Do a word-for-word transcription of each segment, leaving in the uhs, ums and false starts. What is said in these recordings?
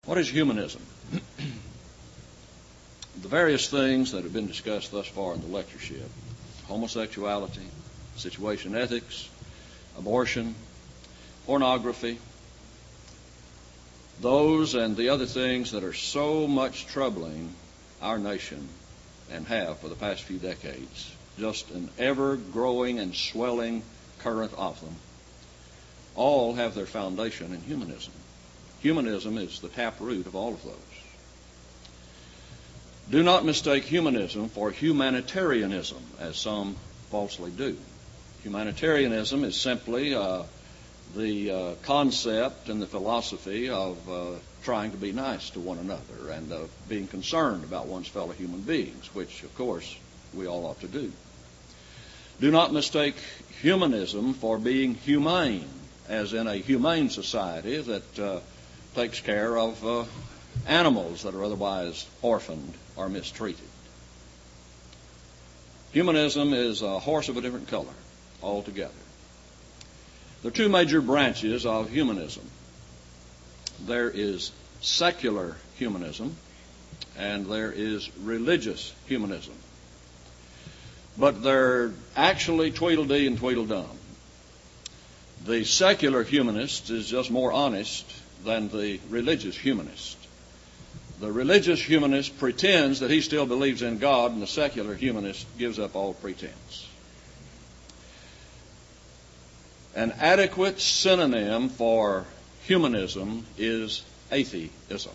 What is humanism? The various things that have been discussed thus far in the lectureship: homosexuality, situation ethics, abortion, pornography, those and the other things that are so much troubling our nation and have for the past few decades, just an ever-growing and swelling current of them, all have their foundation in humanism. Humanism is the taproot of all of those. Do not mistake humanism for humanitarianism, as some falsely do. Humanitarianism is simply uh, the uh, concept and the philosophy of uh, trying to be nice to one another and uh, being concerned about one's fellow human beings, which, of course, we all ought to do. Do not mistake humanism for being humane, as in a humane society that uh, takes care of uh, animals that are otherwise orphaned or mistreated. Humanism is a horse of a different color altogether. There are two major branches of humanism. There is secular humanism and there is religious humanism. But they're actually Tweedledee and Tweedledum. The secular humanist is just more honest than the religious humanist. The religious humanist pretends that he still believes in God, and the secular humanist gives up all pretense. An adequate synonym for humanism is atheism.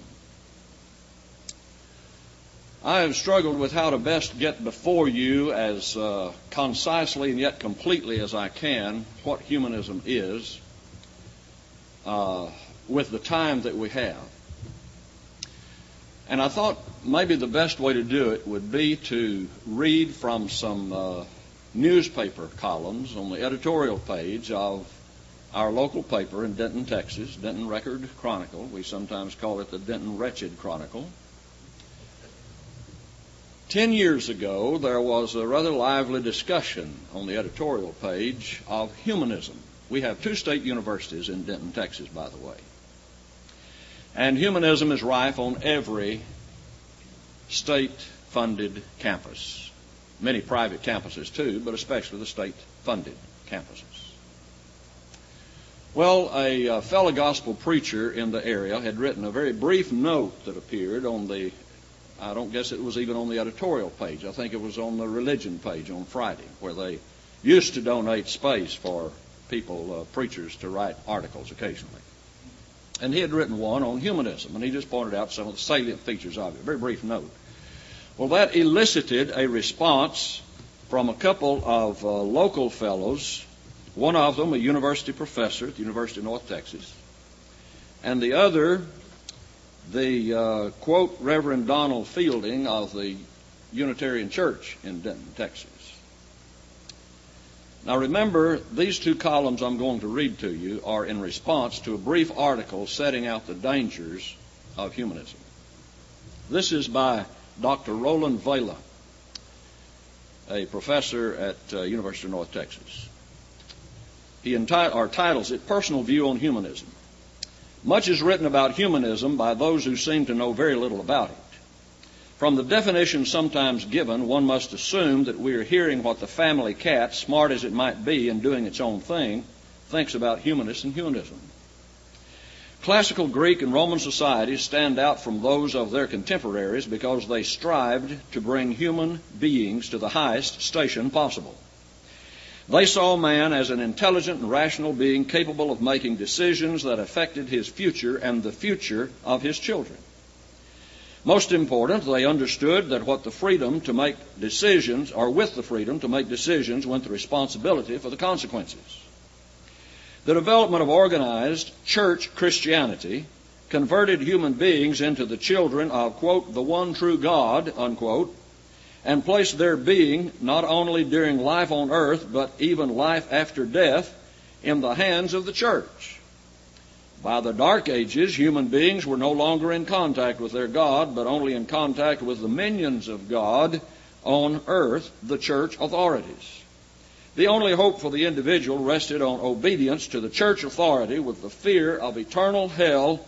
I have struggled with how to best get before you as uh, concisely and yet completely as I can what humanism is uh, with the time that we have. And I thought maybe the best way to do it would be to read from some uh, newspaper columns on the editorial page of our local paper in Denton, Texas, Denton Record Chronicle. We sometimes call it the Denton Wretched Chronicle. Ten years ago, there was a rather lively discussion on the editorial page of humanism. We have two state universities in Denton, Texas, by the way. And humanism is rife on every state-funded campus. Many private campuses, too, but especially the state-funded campuses. Well, a, a fellow gospel preacher in the area had written a very brief note that appeared on the, I don't guess it was even on the editorial page. I think it was on the religion page on Friday, where they used to donate space for people, uh, preachers, to write articles occasionally. And he had written one on humanism, and he just pointed out some of the salient features of it, a very brief note. Well, that elicited a response from a couple of uh, local fellows, one of them a university professor at the University of North Texas, and the other, the, uh, quote, Reverend Donald Fielding of the Unitarian Church in Denton, Texas. Now remember, these two columns I'm going to read to you are in response to a brief article setting out the dangers of humanism. This is by Doctor Roland Vela, a professor at uh, University of North Texas. He enti- or titles it Personal View on Humanism. Much is written about humanism by those who seem to know very little about it. From the definition sometimes given, one must assume that we are hearing what the family cat, smart as it might be and doing its own thing, thinks about humanists and humanism. Classical Greek and Roman societies stand out from those of their contemporaries because they strived to bring human beings to the highest station possible. They saw man as an intelligent and rational being capable of making decisions that affected his future and the future of his children. Most important, they understood that what the freedom to make decisions, or with the freedom to make decisions, went the responsibility for the consequences. The development of organized church Christianity converted human beings into the children of, quote, the one true God, unquote, and placed their being, not only during life on earth, but even life after death, in the hands of the church. By the Dark Ages, human beings were no longer in contact with their God, but only in contact with the minions of God on earth, the church authorities. The only hope for the individual rested on obedience to the church authority with the fear of eternal hell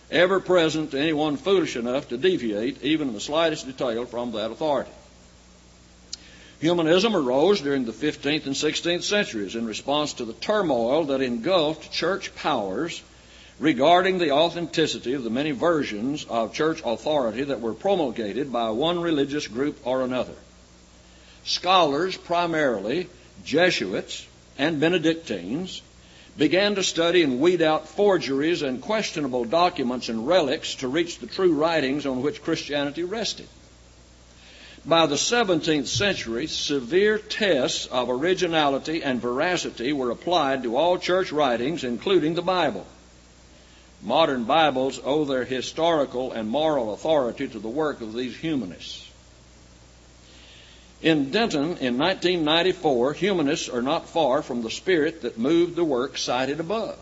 ever present to anyone foolish enough to deviate, even in the slightest detail, from that authority. Humanism arose during the fifteenth and sixteenth centuries in response to the turmoil that engulfed church powers regarding the authenticity of the many versions of church authority that were promulgated by one religious group or another. Scholars, primarily Jesuits and Benedictines, began to study and weed out forgeries and questionable documents and relics to reach the true writings on which Christianity rested. By the seventeenth century, severe tests of originality and veracity were applied to all church writings, including the Bible. Modern Bibles owe their historical and moral authority to the work of these humanists. In Denton, in nineteen ninety-four, humanists are not far from the spirit that moved the work cited above.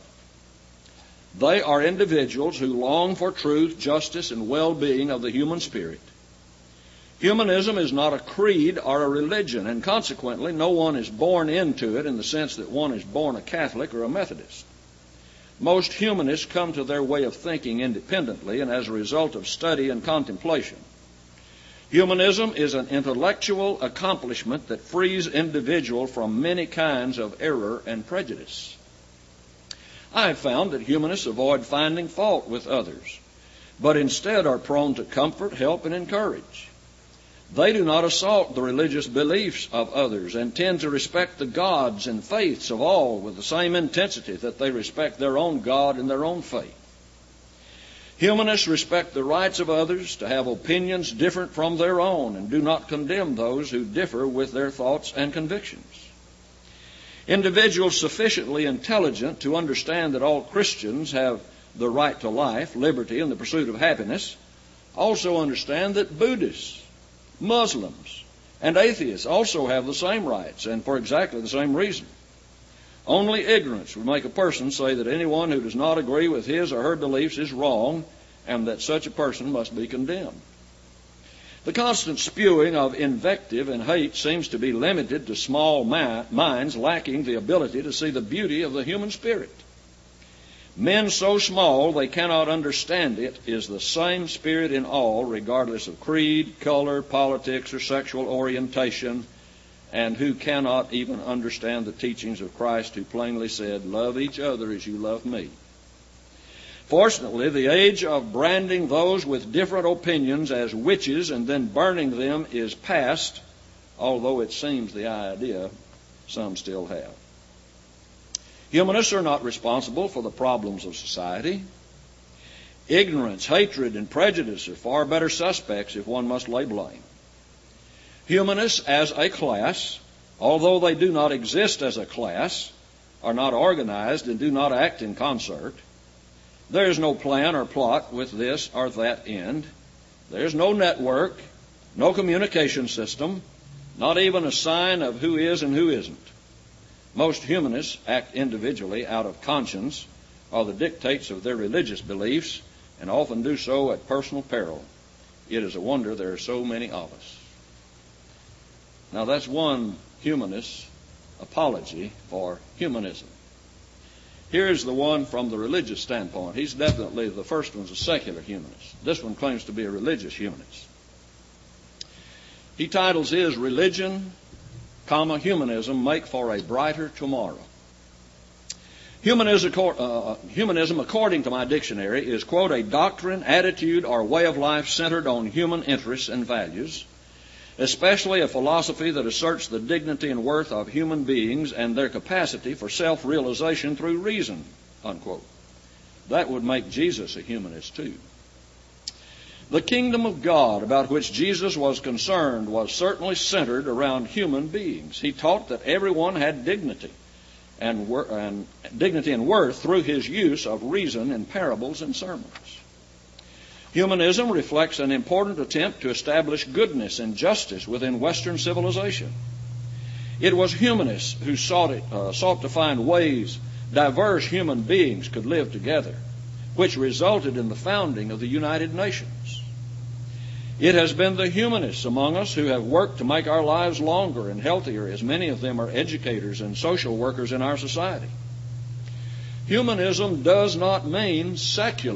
They are individuals who long for truth, justice, and well-being of the human spirit. Humanism is not a creed or a religion, and consequently no one is born into it in the sense that one is born a Catholic or a Methodist. Most humanists come to their way of thinking independently and as a result of study and contemplation. Humanism is an intellectual accomplishment that frees individuals from many kinds of error and prejudice. I have found that humanists avoid finding fault with others, but instead are prone to comfort, help, and encourage. They do not assault the religious beliefs of others and tend to respect the gods and faiths of all with the same intensity that they respect their own God and their own faith. Humanists respect the rights of others to have opinions different from their own and do not condemn those who differ with their thoughts and convictions. Individuals sufficiently intelligent to understand that all Christians have the right to life, liberty, and the pursuit of happiness also understand that Buddhists, Muslims, and atheists also have the same rights, and for exactly the same reason. Only ignorance would make a person say that anyone who does not agree with his or her beliefs is wrong, and that such a person must be condemned. The constant spewing of invective and hate seems to be limited to small ma- minds lacking the ability to see the beauty of the human spirit. Men so small they cannot understand it is the same spirit in all, regardless of creed, color, politics, or sexual orientation, and who cannot even understand the teachings of Christ, who plainly said, "Love each other as you love me." Fortunately, the age of branding those with different opinions as witches and then burning them is past, although it seems the idea some still have. Humanists are not responsible for the problems of society. Ignorance, hatred, and prejudice are far better suspects if one must lay blame. Humanists as a class, although they do not exist as a class, are not organized and do not act in concert. There is no plan or plot with this or that end. There is no network, no communication system, not even a sign of who is and who isn't. Most humanists act individually out of conscience or the dictates of their religious beliefs, and often do so at personal peril. It is a wonder there are so many of us. Now that's one humanist's apology for humanism. Here's the one from the religious standpoint. He's definitely, the first one's a secular humanist. This one claims to be a religious humanist. He titles his Religion, comma, Humanism, Make for a Brighter Tomorrow. Humanism, uh, humanism, according to my dictionary, is, quote, a doctrine, attitude, or way of life centered on human interests and values, especially a philosophy that asserts the dignity and worth of human beings and their capacity for self-realization through reason, unquote. That would make Jesus a humanist, too. The kingdom of God about which Jesus was concerned was certainly centered around human beings. He taught that everyone had dignity and, wor- and dignity and worth through his use of reason in parables and sermons. Humanism reflects an important attempt to establish goodness and justice within Western civilization. It was humanists who sought, it, uh, sought to find ways diverse human beings could live together, which resulted in the founding of the United Nations. It has been the humanists among us who have worked to make our lives longer and healthier, as many of them are educators and social workers in our society. Humanism does not mean secular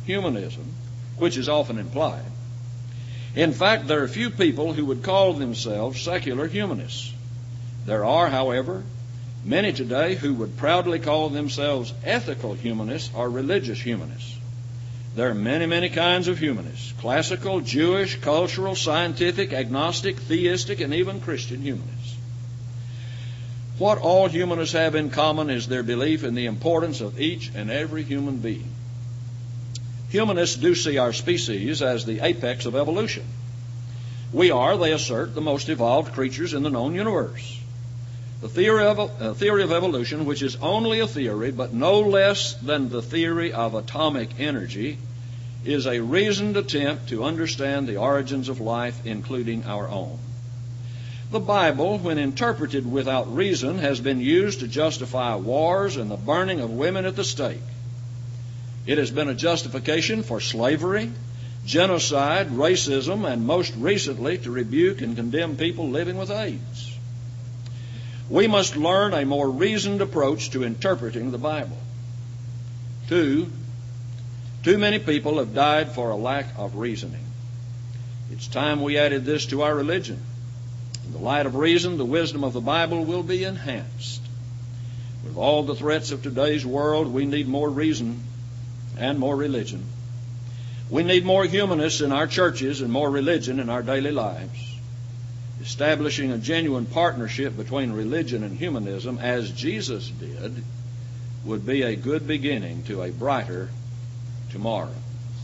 humanism, which is often implied. In fact, there are few people who would call themselves secular humanists. There are, however, many today who would proudly call themselves ethical humanists or religious humanists. There are many, many kinds of humanists: classical, Jewish, cultural, scientific, agnostic, theistic, and even Christian humanists. What all humanists have in common is their belief in the importance of each and every human being. Humanists do see our species as the apex of evolution. We are, they assert, the most evolved creatures in the known universe. The theory of, uh, theory of evolution, which is only a theory, but no less than the theory of atomic energy, is a reasoned attempt to understand the origins of life, including our own. The Bible, when interpreted without reason, has been used to justify wars and the burning of women at the stake. It has been a justification for slavery, genocide, racism, and most recently to rebuke and condemn people living with AIDS. We must learn a more reasoned approach to interpreting the Bible. Two, too many people have died for a lack of reasoning. It's time we added this to our religion. In the light of reason, the wisdom of the Bible will be enhanced. With all the threats of today's world, we need more reason and more religion. We need more humanists in our churches and more religion in our daily lives. Establishing a genuine partnership between religion and humanism, as Jesus did, would be a good beginning to a brighter tomorrow.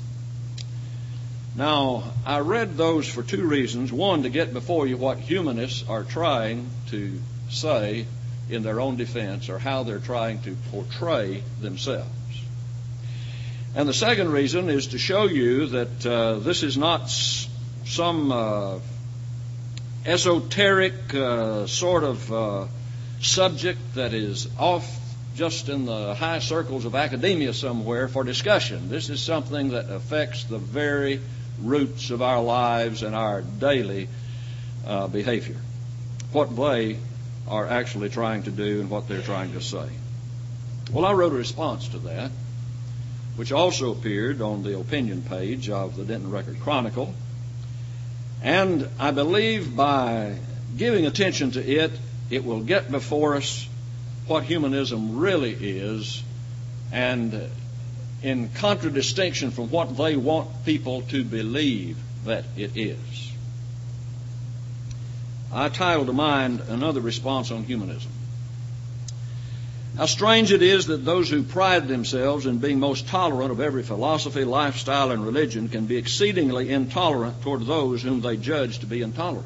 Now, I read those for two reasons. One, to get before you what humanists are trying to say in their own defense, or how they're trying to portray themselves. And the second reason is to show you that uh, this is not s- some uh, esoteric uh, sort of uh, subject that is off just in the high circles of academia somewhere for discussion. This is something that affects the very roots of our lives and our daily uh, behavior. What they are actually trying to do and what they're trying to say. Well, I wrote a response to that, which also appeared on the opinion page of the Denton Record Chronicle. And I believe by giving attention to it, it will get before us what humanism really is, and in contradistinction from what they want people to believe that it is. I titled to mind another response on humanism. How strange it is that those who pride themselves in being most tolerant of every philosophy, lifestyle, and religion can be exceedingly intolerant toward those whom they judge to be intolerant.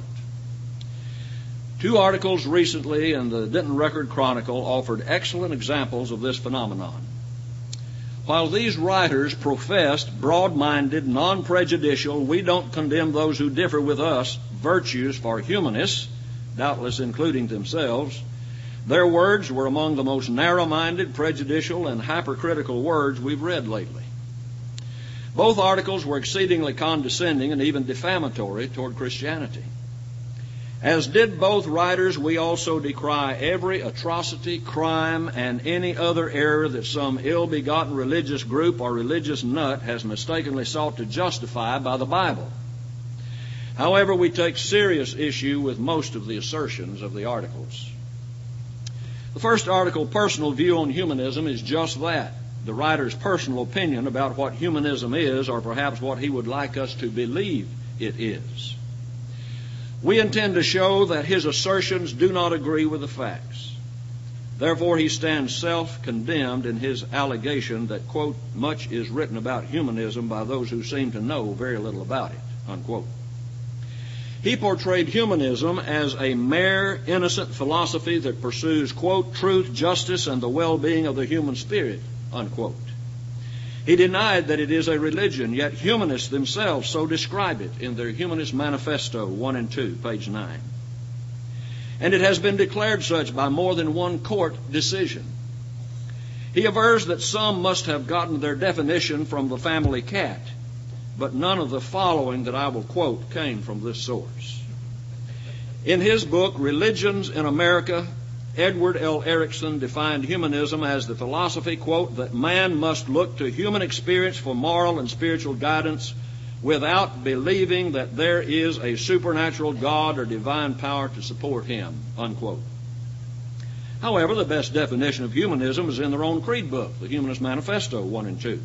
Two articles recently in the Denton Record Chronicle offered excellent examples of this phenomenon. While these writers professed broad-minded, non-prejudicial, we don't condemn those who differ with us virtues for humanists, doubtless including themselves, their words were among the most narrow-minded, prejudicial, and hypercritical words we've read lately. Both articles were exceedingly condescending and even defamatory toward Christianity. As did both writers, we also decry every atrocity, crime, and any other error that some ill-begotten religious group or religious nut has mistakenly sought to justify by the Bible. However, we take serious issue with most of the assertions of the articles. The first article, Personal View on Humanism, is just that, the writer's personal opinion about what humanism is, or perhaps what he would like us to believe it is. We intend to show that his assertions do not agree with the facts. Therefore, he stands self-condemned in his allegation that, quote, much is written about humanism by those who seem to know very little about it, unquote. He portrayed humanism as a mere innocent philosophy that pursues, quote, truth, justice, and the well-being of the human spirit, unquote. He denied that it is a religion, yet humanists themselves so describe it in their Humanist Manifesto one and two, page nine. And it has been declared such by more than one court decision. He avers that some must have gotten their definition from the family cat, but none of the following that I will quote came from this source. In his book, Religions in America, Edward L. Erickson defined humanism as the philosophy, quote, that man must look to human experience for moral and spiritual guidance without believing that there is a supernatural God or divine power to support him, unquote. However, the best definition of humanism is in their own creed book, the Humanist Manifesto one and two.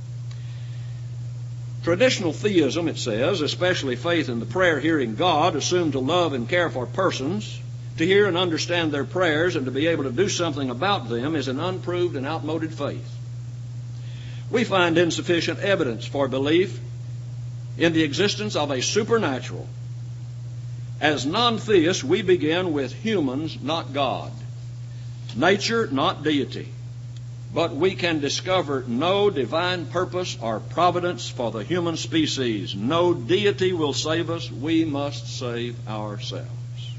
Traditional theism, it says, especially faith in the prayer-hearing God, assumed to love and care for persons, to hear and understand their prayers, and to be able to do something about them, is an unproved and outmoded faith. We find insufficient evidence for belief in the existence of a supernatural. As non-theists, we begin with humans, not God. Nature, not deity. But we can discover no divine purpose or providence for the human species. No deity will save us. We must save ourselves.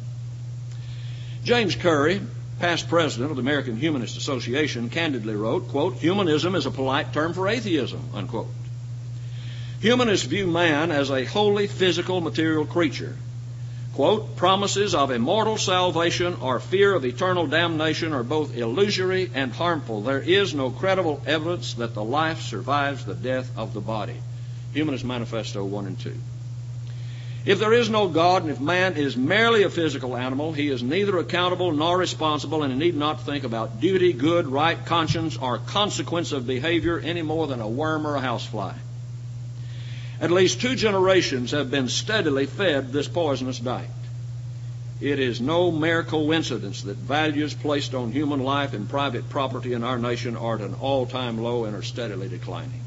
James Curry, past president of the American Humanist Association, candidly wrote, quote, humanism is a polite term for atheism, unquote. Humanists view man as a wholly physical, material creature. Quote, promises of immortal salvation or fear of eternal damnation are both illusory and harmful. There is no credible evidence that the life survives the death of the body. Humanist Manifesto one and two. If there is no God, and if man is merely a physical animal, he is neither accountable nor responsible, and he need not think about duty, good, right, conscience, or consequence of behavior any more than a worm or a housefly. At least two generations have been steadily fed this poisonous diet. It is no mere coincidence that values placed on human life and private property in our nation are at an all-time low and are steadily declining.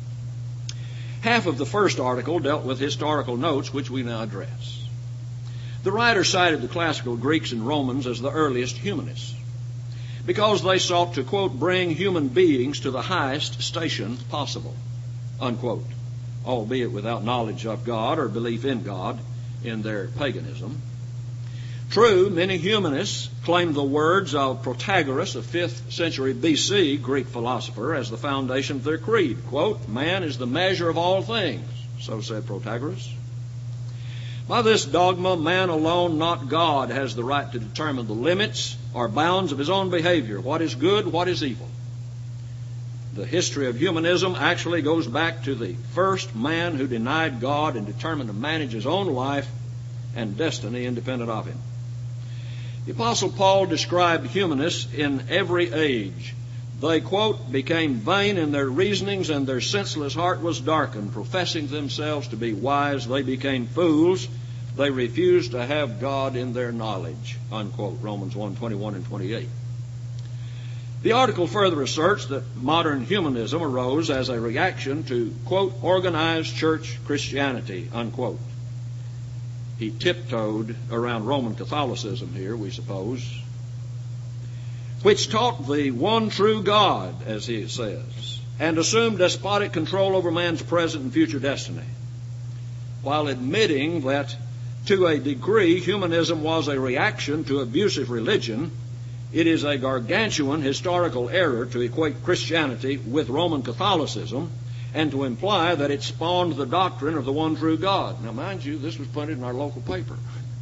Half of the first article dealt with historical notes, which we now address. The writer cited the classical Greeks and Romans as the earliest humanists because they sought to, quote, bring human beings to the highest station possible, unquote, albeit without knowledge of God or belief in God in their paganism. True, many humanists claim the words of Protagoras, a fifth century B C Greek philosopher, as the foundation of their creed. Quote, man is the measure of all things, so said Protagoras. By this dogma, man alone, not God, has the right to determine the limits or bounds of his own behavior, what is good, what is evil. The history of humanism actually goes back to the first man who denied God and determined to manage his own life and destiny independent of him. The Apostle Paul described humanists in every age. They, quote, became vain in their reasonings, and their senseless heart was darkened. Professing themselves to be wise, they became fools. They refused to have God in their knowledge, unquote, Romans one, twenty-one and twenty-eight. The article further asserts that modern humanism arose as a reaction to, quote, organized church Christianity, unquote. He tiptoed around Roman Catholicism here, we suppose, which taught the one true God, as he says, and assumed despotic control over man's present and future destiny, while admitting that, to a degree, humanism was a reaction to abusive religion. It is a gargantuan historical error to equate Christianity with Roman Catholicism and to imply that it spawned the doctrine of the one true God. Now, mind you, this was printed in our local paper.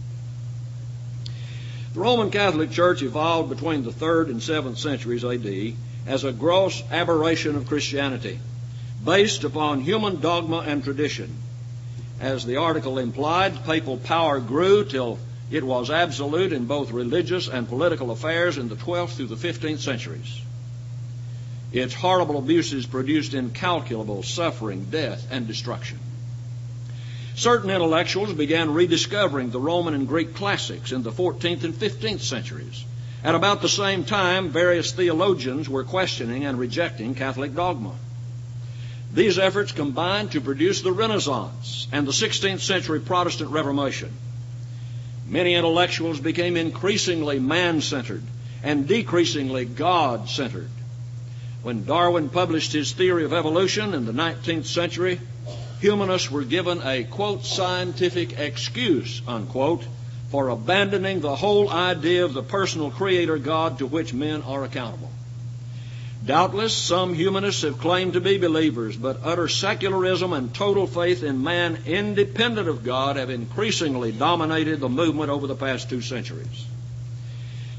The Roman Catholic Church evolved between the third and seventh centuries A D as a gross aberration of Christianity, based upon human dogma and tradition. As the article implied, papal power grew till it was absolute in both religious and political affairs in the twelfth through the fifteenth centuries. Its horrible abuses produced incalculable suffering, death, and destruction. Certain intellectuals began rediscovering the Roman and Greek classics in the fourteenth and fifteenth centuries. At about the same time, various theologians were questioning and rejecting Catholic dogma. These efforts combined to produce the Renaissance and the sixteenth century Protestant Reformation. Many intellectuals became increasingly man-centered and decreasingly God-centered. When Darwin published his theory of evolution in the nineteenth century, humanists were given a, quote, scientific excuse, unquote, for abandoning the whole idea of the personal creator God to which men are accountable. Doubtless, some humanists have claimed to be believers, but utter secularism and total faith in man independent of God have increasingly dominated the movement over the past two centuries.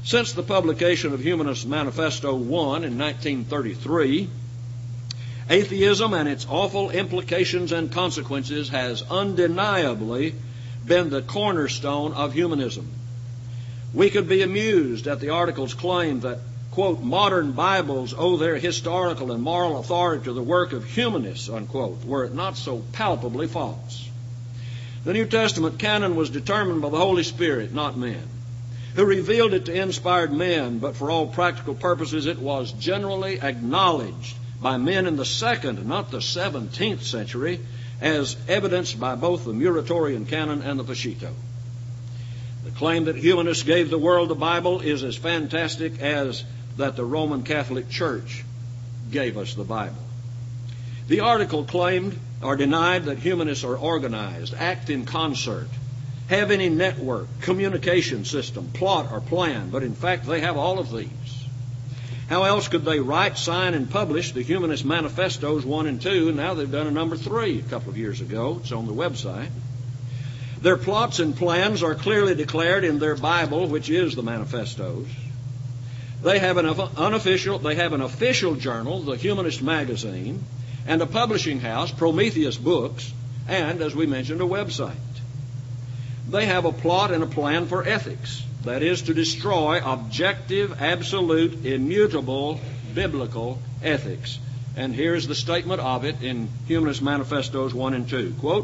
Since the publication of Humanist Manifesto one in nineteen thirty-three, atheism and its awful implications and consequences has undeniably been the cornerstone of humanism. We could be amused at the article's claim that, quote, modern Bibles owe their historical and moral authority to the work of humanists, unquote, were it not so palpably false. The New Testament canon was determined by the Holy Spirit, not men, who revealed it to inspired men, but for all practical purposes it was generally acknowledged by men in the second, not the seventeenth century, as evidenced by both the Muratorian canon and the Peshitta. The claim that humanists gave the world the Bible is as fantastic as that the Roman Catholic Church gave us the Bible. The article claimed or denied that humanists are organized, act in concert, have any network, communication system, plot, or plan, but in fact they have all of these. How else could they write, sign, and publish the Humanist Manifestos one and two, and now they've done a number three a couple of years ago. It's on the website. Their plots and plans are clearly declared in their Bible, which is the Manifestos. They have an unofficial, they have an official journal, the Humanist Magazine, and a publishing house, Prometheus Books, and, as we mentioned, a website. They have a plot and a plan for ethics. That is, to destroy objective, absolute, immutable, biblical ethics. And here's the statement of it in Humanist Manifestos one and two. Quote,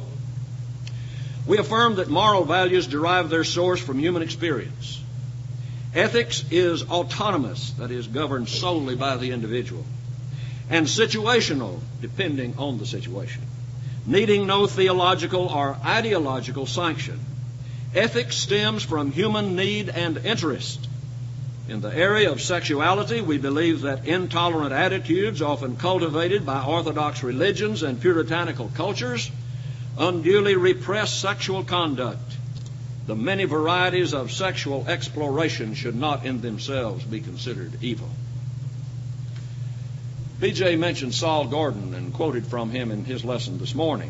we affirm that moral values derive their source from human experience. Ethics is autonomous, that is, governed solely by the individual, and situational, depending on the situation, needing no theological or ideological sanction. Ethics stems from human need and interest. In the area of sexuality, we believe that intolerant attitudes, often cultivated by orthodox religions and puritanical cultures, unduly repress sexual conduct. The many varieties of sexual exploration should not in themselves be considered evil. B J mentioned Saul Gordon and quoted from him in his lesson this morning.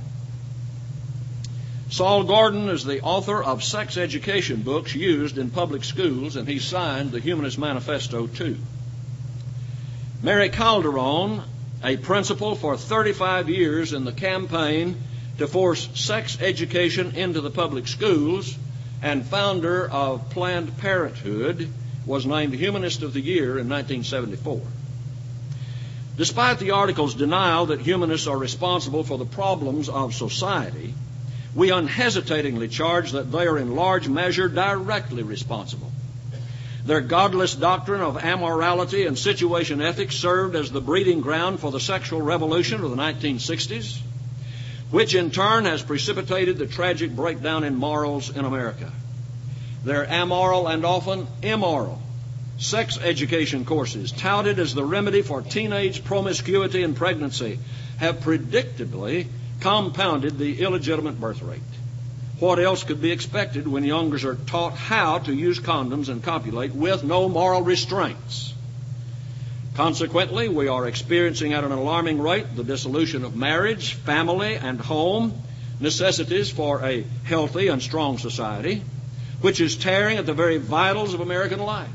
Saul Gordon is the author of sex education books used in public schools, and he signed the Humanist Manifesto too. Mary Calderon, a principal for thirty-five years in the campaign to force sex education into the public schools and founder of Planned Parenthood, was named Humanist of the Year in nineteen seventy-four. Despite the article's denial that humanists are responsible for the problems of society, we unhesitatingly charge that they are in large measure directly responsible. Their godless doctrine of amorality and situation ethics served as the breeding ground for the sexual revolution of the nineteen sixties, which in turn has precipitated the tragic breakdown in morals in America. Their amoral and often immoral sex education courses, touted as the remedy for teenage promiscuity and pregnancy, have predictably compounded the illegitimate birth rate. What else could be expected when youngers are taught how to use condoms and copulate with no moral restraints? Consequently, we are experiencing at an alarming rate the dissolution of marriage, family, and home, necessities for a healthy and strong society, which is tearing at the very vitals of American life.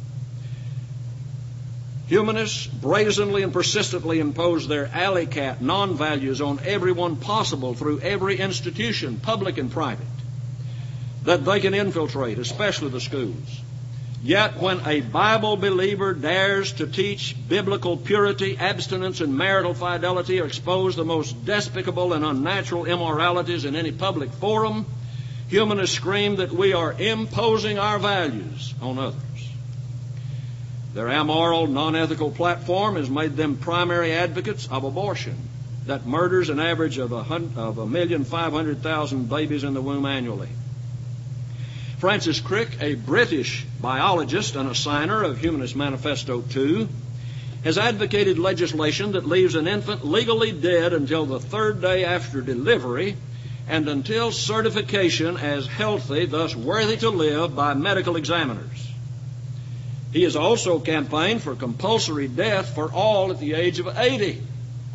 Humanists brazenly and persistently impose their alley cat non-values on everyone possible through every institution, public and private, that they can infiltrate, especially the schools. Yet when a Bible believer dares to teach biblical purity, abstinence, and marital fidelity, or expose the most despicable and unnatural immoralities in any public forum, humanists scream that we are imposing our values on others. Their amoral, non-ethical platform has made them primary advocates of abortion that murders an average of a, hun- of a million five hundred thousand babies in the womb annually. Francis Crick, a British biologist and a signer of Humanist Manifesto two, has advocated legislation that leaves an infant legally dead until the third day after delivery and until certification as healthy, thus worthy to live, by medical examiners. He has also campaigned for compulsory death for all at the age of eighty.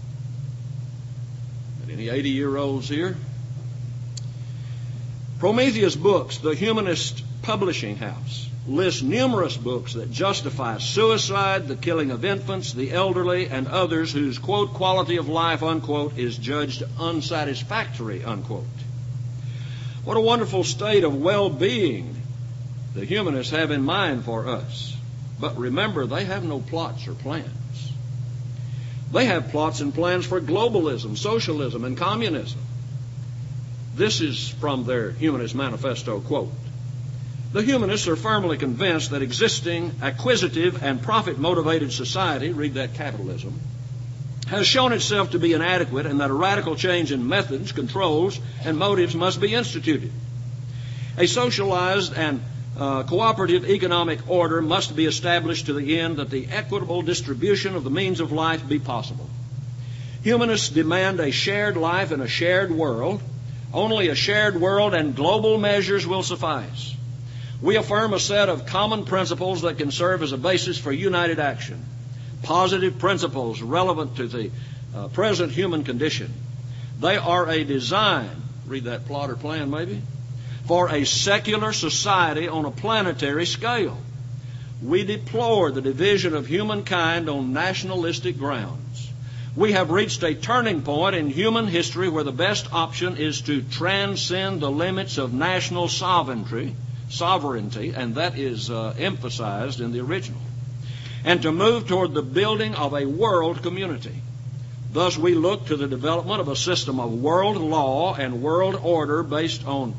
Any eighty-year-olds here? Prometheus Books, the Humanist publishing house, lists numerous books that justify suicide, the killing of infants, the elderly, and others whose, quote, quality of life, unquote, is judged unsatisfactory, unquote. What a wonderful state of well-being the humanists have in mind for us. But remember, they have no plots or plans. They have plots and plans for globalism, socialism, and communism. This is from their Humanist Manifesto quote. The humanists are firmly convinced that existing acquisitive and profit-motivated society, read that capitalism, has shown itself to be inadequate and that a radical change in methods, controls, and motives must be instituted. A socialized and uh, cooperative economic order must be established to the end that the equitable distribution of the means of life be possible. Humanists demand a shared life in a shared world. Only a shared world and global measures will suffice. We affirm a set of common principles that can serve as a basis for united action. Positive principles relevant to the uh, present human condition. They are a design, read that plot or plan maybe, for a secular society on a planetary scale. We deplore the division of humankind on nationalistic grounds. We have reached a turning point in human history where the best option is to transcend the limits of national sovereignty, sovereignty, and that is uh, emphasized in the original, and to move toward the building of a world community. Thus, we look to the development of a system of world law and world order based on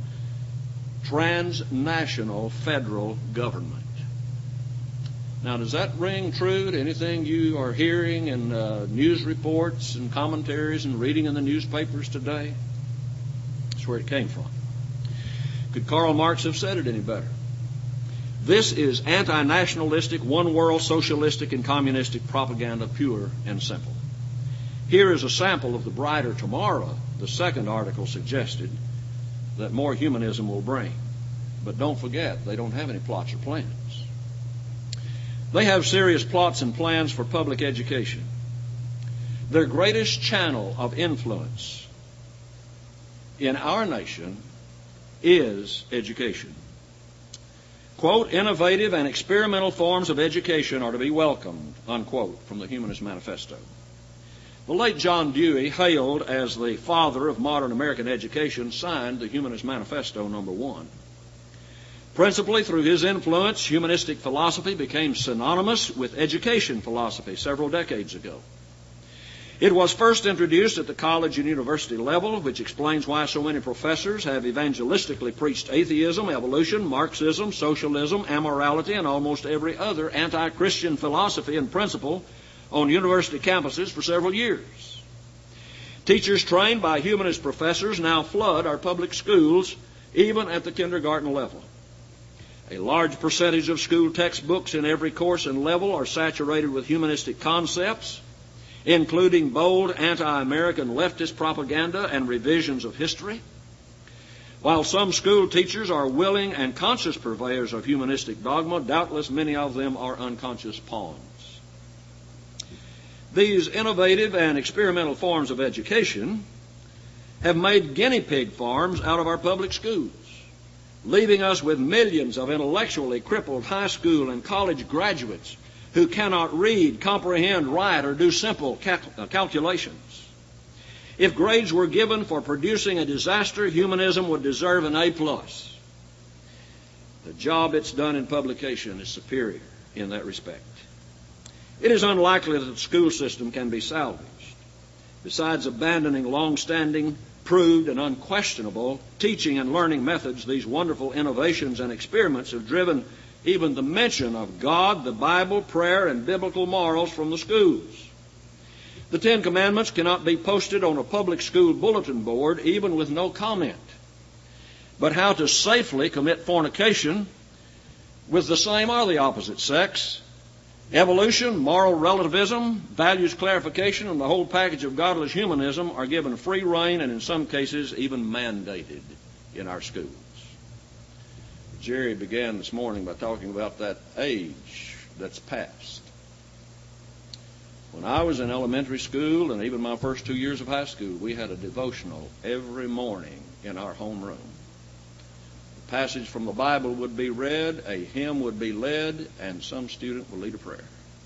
transnational federal government. Now, does that ring true to anything you are hearing in uh, news reports and commentaries and reading in the newspapers today? That's where it came from. Could Karl Marx have said it any better? This is anti-nationalistic, one-world socialistic and communistic propaganda, pure and simple. Here is a sample of the brighter tomorrow the second article suggested that more humanism will bring. But don't forget, they don't have any plots or plans. They have serious plots and plans for public education. Their greatest channel of influence in our nation is education. Quote, innovative and experimental forms of education are to be welcomed, unquote, from the Humanist Manifesto. The late John Dewey, hailed as the father of modern American education, signed the Humanist Manifesto number one. Principally through his influence, humanistic philosophy became synonymous with education philosophy several decades ago. It was first introduced at the college and university level, which explains why so many professors have evangelistically preached atheism, evolution, Marxism, socialism, amorality, and almost every other anti-Christian philosophy and principle on university campuses for several years. Teachers trained by humanist professors now flood our public schools, even at the kindergarten level. A large percentage of school textbooks in every course and level are saturated with humanistic concepts, including bold anti-American leftist propaganda and revisions of history. While some school teachers are willing and conscious purveyors of humanistic dogma, doubtless many of them are unconscious pawns. These innovative and experimental forms of education have made guinea pig farms out of our public schools, leaving us with millions of intellectually crippled high school and college graduates who cannot read, comprehend, write, or do simple cal- uh, calculations. If grades were given for producing a disaster, humanism would deserve an A plus. The job it's done in publication is superior in that respect. It is unlikely that the school system can be salvaged. Besides abandoning long-standing, proved, and unquestionable teaching and learning methods, these wonderful innovations and experiments have driven even the mention of God, the Bible, prayer, and biblical morals from the schools. The Ten Commandments cannot be posted on a public school bulletin board, even with no comment. But how to safely commit fornication with the same or the opposite sex, evolution, moral relativism, values clarification, and the whole package of godless humanism are given free rein and in some cases even mandated in our schools. Jerry began this morning by talking about that age that's past. When I was in elementary school and even my first two years of high school, we had a devotional every morning in our homeroom. passage from the Bible would be read, a hymn would be led, and some student will lead a prayer.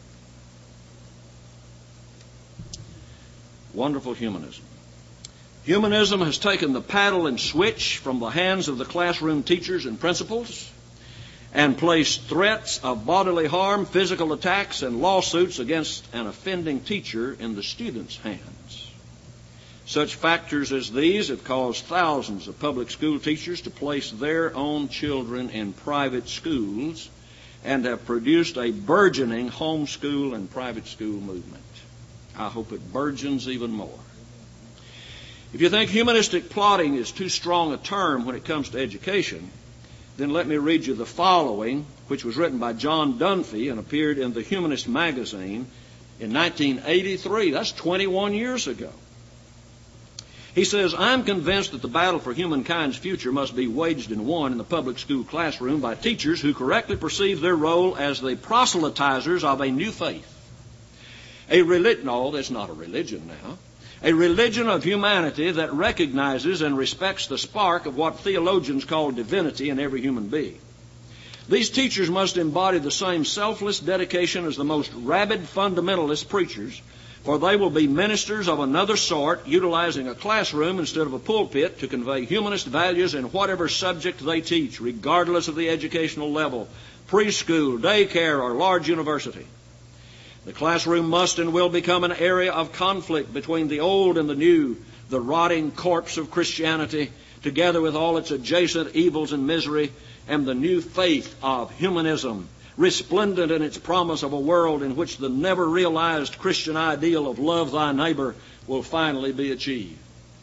Wonderful humanism. Humanism has taken the paddle and switch from the hands of the classroom teachers and principals and placed threats of bodily harm, physical attacks, and lawsuits against an offending teacher in the student's hands. Such factors as these have caused thousands of public school teachers to place their own children in private schools and have produced a burgeoning homeschool and private school movement. I hope it burgeons even more. If you think humanistic plotting is too strong a term when it comes to education, then let me read you the following, which was written by John Dunphy and appeared in the Humanist magazine in nineteen eighty-three. That's twenty-one years ago. He says, I'm convinced that the battle for humankind's future must be waged and won in the public school classroom by teachers who correctly perceive their role as the proselytizers of a new faith. A religion, no, that's not a religion now. A religion of humanity that recognizes and respects the spark of what theologians call divinity in every human being. These teachers must embody the same selfless dedication as the most rabid fundamentalist preachers, for they will be ministers of another sort, utilizing a classroom instead of a pulpit to convey humanist values in whatever subject they teach, regardless of the educational level, preschool, daycare, or large university. The classroom must and will become an area of conflict between the old and the new, the rotting corpse of Christianity, together with all its adjacent evils and misery, and the new faith of humanism, resplendent in its promise of a world in which the never-realized Christian ideal of love thy neighbor will finally be achieved.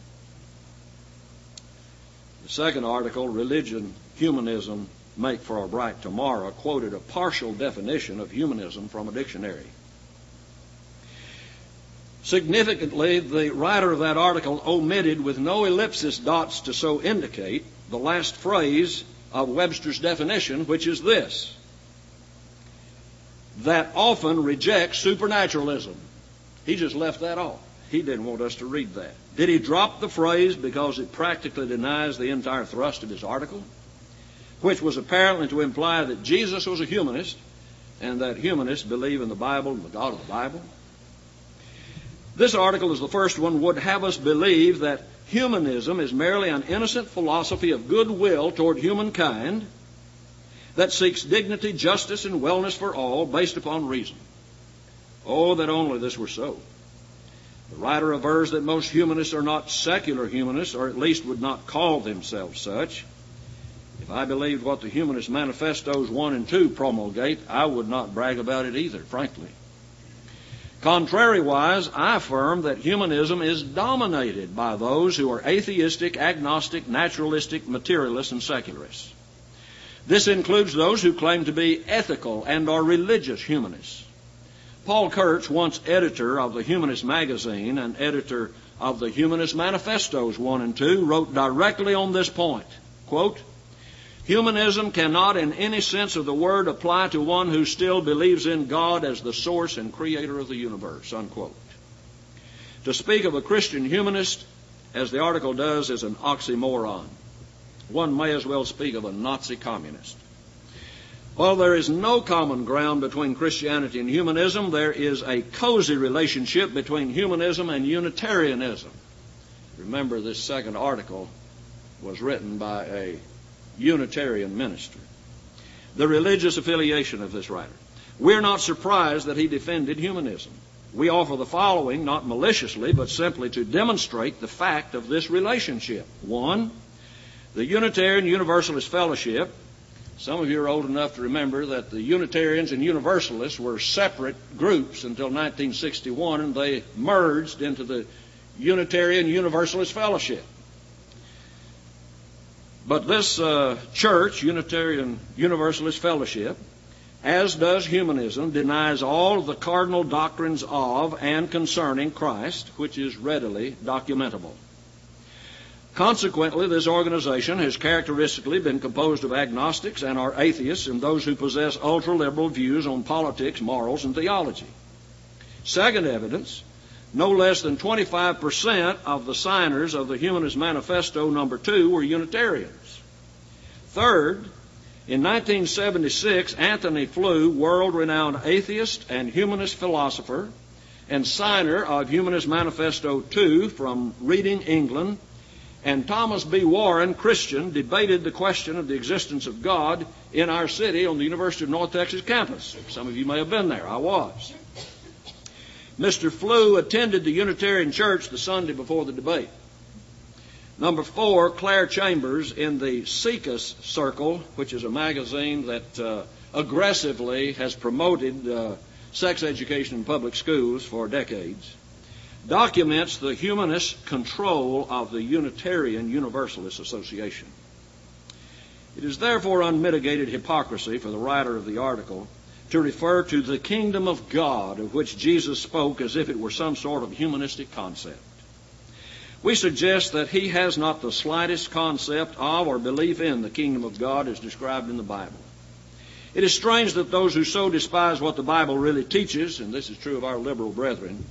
The second article, Religion, Humanism, Make for a Bright Tomorrow, quoted a partial definition of humanism from a dictionary. Significantly, the writer of that article omitted, with no ellipsis dots to so indicate, the last phrase of Webster's definition, which is this: that often rejects supernaturalism. He just left that off. He didn't want us to read that. Did he drop the phrase because it practically denies the entire thrust of his article, which was apparently to imply that Jesus was a humanist and that humanists believe in the Bible and the God of the Bible? This article, as the first one, would have us believe that humanism is merely an innocent philosophy of goodwill toward humankind that seeks dignity, justice, and wellness for all based upon reason. Oh, that only this were so. The writer avers that most humanists are not secular humanists, or at least would not call themselves such. If I believed what the Humanist Manifestos one and two promulgate, I would not brag about it either, frankly. Contrariwise, I affirm that humanism is dominated by those who are atheistic, agnostic, naturalistic, materialists, and secularists. This includes those who claim to be ethical and are religious humanists. Paul Kurtz, once editor of the Humanist magazine and editor of the Humanist Manifestos one and two, wrote directly on this point, quote, humanism cannot in any sense of the word apply to one who still believes in God as the source and creator of the universe, unquote. To speak of a Christian humanist, as the article does, is an oxymoron. One may as well speak of a Nazi communist. While there is no common ground between Christianity and humanism, there is a cozy relationship between humanism and Unitarianism. Remember, this second article was written by a Unitarian minister. The religious affiliation of this writer. We're not surprised that he defended humanism. We offer the following, not maliciously, but simply to demonstrate the fact of this relationship. One, the Unitarian Universalist Fellowship. Some of you are old enough to remember that the Unitarians and Universalists were separate groups until nineteen sixty-one, and they merged into the Unitarian Universalist Fellowship. But this uh, church, Unitarian Universalist Fellowship, as does humanism, denies all of the cardinal doctrines of and concerning Christ, which is readily documentable. Consequently, this organization has characteristically been composed of agnostics and are atheists and those who possess ultra-liberal views on politics, morals, and theology. Second evidence, no less than twenty-five percent of the signers of the Humanist Manifesto number two were Unitarians. Third, in nineteen seventy-six, Anthony Flew, world-renowned atheist and humanist philosopher and signer of Humanist Manifesto two from Reading, England, and Thomas B. Warren, Christian, debated the question of the existence of God in our city on the University of North Texas campus. Some of you may have been there. I was. Mister Flew attended the Unitarian Church the Sunday before the debate. Number four, Claire Chambers in the SICUS Circle, which is a magazine that uh, aggressively has promoted uh, sex education in public schools for decades, documents the humanist control of the Unitarian Universalist Association. It is therefore unmitigated hypocrisy for the writer of the article to refer to the kingdom of God of which Jesus spoke as if it were some sort of humanistic concept. We suggest that he has not the slightest concept of or belief in the kingdom of God as described in the Bible. It is strange that those who so despise what the Bible really teaches, and this is true of our liberal brethren,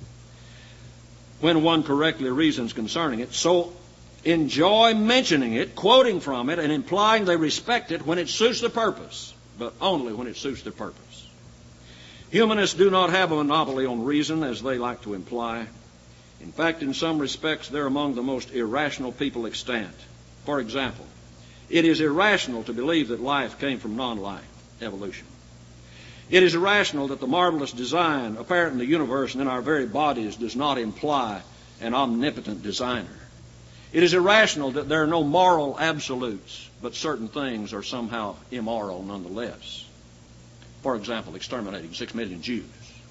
when one correctly reasons concerning it, so enjoy mentioning it, quoting from it, and implying they respect it when it suits the purpose, but only when it suits their purpose. Humanists do not have a monopoly on reason, as they like to imply. In fact, in some respects, they're among the most irrational people extant. For example, it is irrational to believe that life came from non-life, evolution. It is irrational that the marvelous design apparent in the universe and in our very bodies does not imply an omnipotent designer. It is irrational that there are no moral absolutes, but certain things are somehow immoral nonetheless. For example, exterminating six million Jews.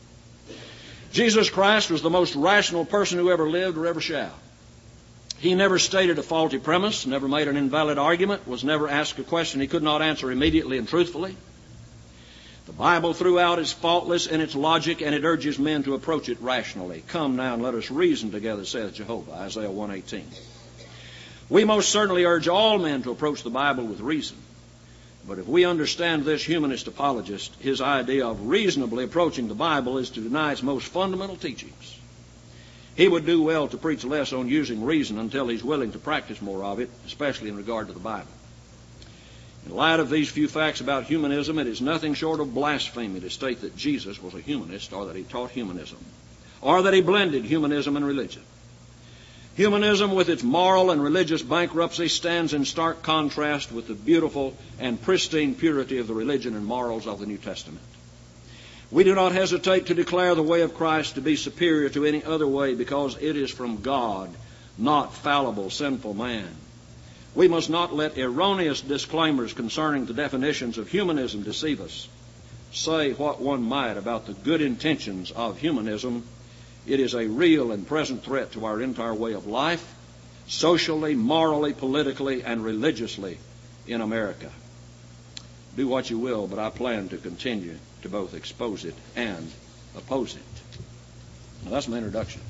Jesus Christ was the most rational person who ever lived or ever shall. He never stated a faulty premise, never made an invalid argument, was never asked a question he could not answer immediately and truthfully. The Bible throughout is faultless in its logic, and it urges men to approach it rationally. Come now and let us reason together, saith Jehovah, Isaiah one eighteen. We most certainly urge all men to approach the Bible with reason. But if we understand this humanist apologist, his idea of reasonably approaching the Bible is to deny its most fundamental teachings. He would do well to preach less on using reason until he's willing to practice more of it, especially in regard to the Bible. In light of these few facts about humanism, it is nothing short of blasphemy to state that Jesus was a humanist or that he taught humanism, or that he blended humanism and religion. Humanism, with its moral and religious bankruptcy, stands in stark contrast with the beautiful and pristine purity of the religion and morals of the New Testament. We do not hesitate to declare the way of Christ to be superior to any other way because it is from God, not fallible, sinful man. We must not let erroneous disclaimers concerning the definitions of humanism deceive us. Say what one might about the good intentions of humanism, it is a real and present threat to our entire way of life, socially, morally, politically, and religiously in America. Do what you will, but I plan to continue to both expose it and oppose it. Now, that's my introduction.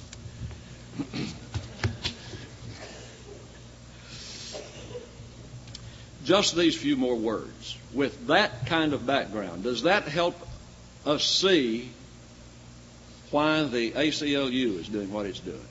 Just these few more words. With that kind of background, does that help us see why the A C L U is doing what it's doing?